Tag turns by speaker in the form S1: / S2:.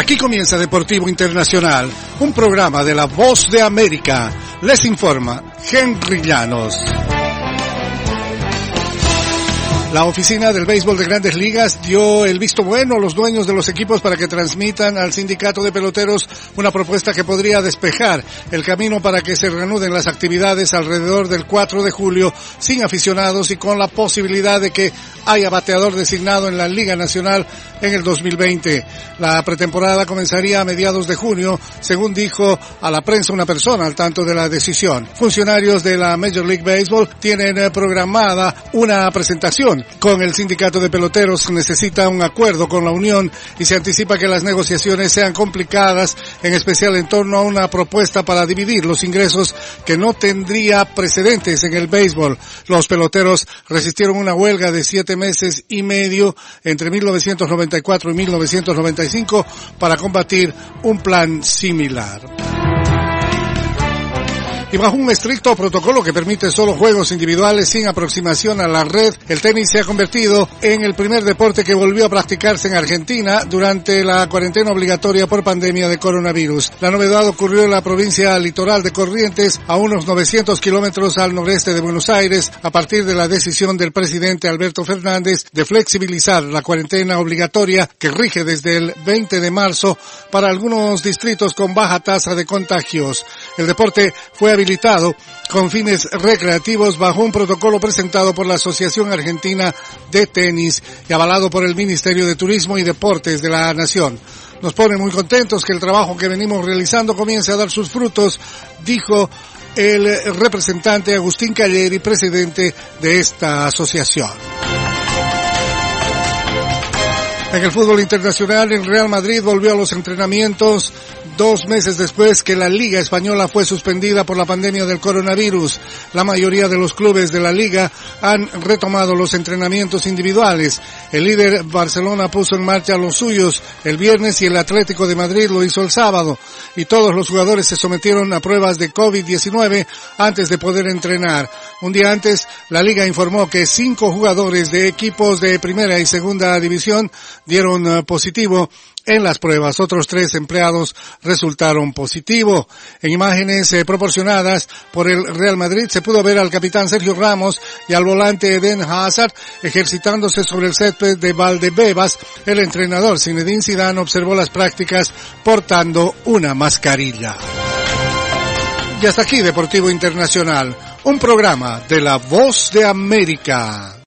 S1: Aquí comienza Deportivo Internacional, un programa de La Voz de América. Les informa Henry Llanos. La oficina del béisbol de Grandes Ligas dio el visto bueno a los dueños de los equipos para que transmitan al sindicato de peloteros una propuesta que podría despejar el camino para que se reanuden las actividades alrededor del 4 de julio sin aficionados y con la posibilidad de que haya bateador designado en la Liga Nacional en el 2020. La pretemporada comenzaría a mediados de junio, según dijo a la prensa una persona al tanto de la decisión. Funcionarios de la Major League Baseball tienen programada una presentación con el sindicato de peloteros. Necesita un acuerdo con la unión y se anticipa que las negociaciones sean complicadas, en especial en torno a una propuesta para dividir los ingresos que no tendría precedentes en el béisbol. Los peloteros resistieron una huelga de 7 meses y medio entre 1994 y 1995 para combatir un plan similar. Y bajo un estricto protocolo que permite solo juegos individuales sin aproximación a la red, el tenis se ha convertido en el primer deporte que volvió a practicarse en Argentina durante la cuarentena obligatoria por pandemia de coronavirus. La novedad ocurrió en la provincia litoral de Corrientes, a unos 900 kilómetros al noreste de Buenos Aires, a partir de la decisión del presidente Alberto Fernández de flexibilizar la cuarentena obligatoria que rige desde el 20 de marzo para algunos distritos con baja tasa de contagios. El deporte fue habilitado con fines recreativos bajo un protocolo presentado por la Asociación Argentina de Tenis y avalado por el Ministerio de Turismo y Deportes de la Nación. Nos pone muy contentos que el trabajo que venimos realizando comience a dar sus frutos, dijo el representante Agustín Calleri, presidente de esta asociación. En el fútbol internacional, el Real Madrid volvió a los entrenamientos 2 meses después que la Liga Española fue suspendida por la pandemia del coronavirus. La mayoría de los clubes de la Liga han retomado los entrenamientos individuales. El líder Barcelona puso en marcha los suyos el viernes y el Atlético de Madrid lo hizo el sábado. Y todos los jugadores se sometieron a pruebas de COVID-19 antes de poder entrenar. Un día antes, la Liga informó que 5 jugadores de equipos de primera y segunda división dieron positivo en las pruebas. Otros 3 empleados resultaron positivos. En imágenes proporcionadas por el Real Madrid se pudo ver al capitán Sergio Ramos y al volante Eden Hazard ejercitándose sobre el césped de Valdebebas. El entrenador Zinedine Zidane observó las prácticas portando una mascarilla. Y hasta aquí Deportivo Internacional, un programa de La Voz de América.